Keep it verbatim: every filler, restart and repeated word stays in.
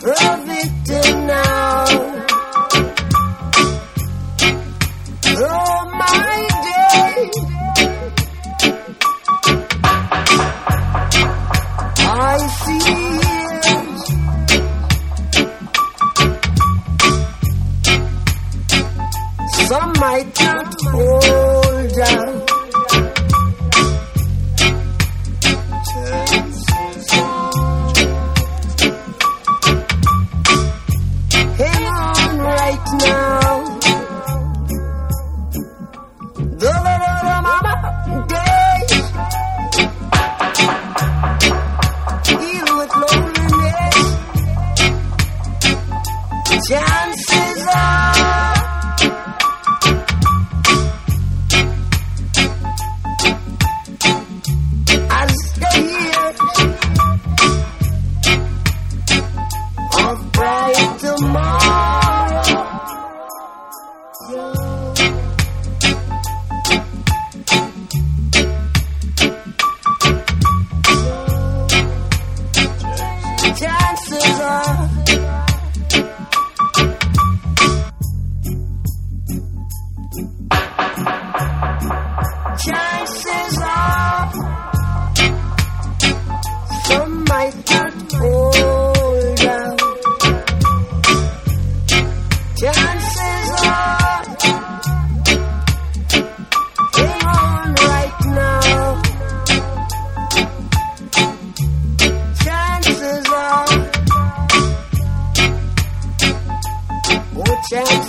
a victim now. Oh my day, I see years, some might not hold out. Hang on right now. The mama days deal with loneliness. Chances are as the years of bright tomorrow, chances are chances are some might not hold out. Chances are hang on right now. Chances are, oh chances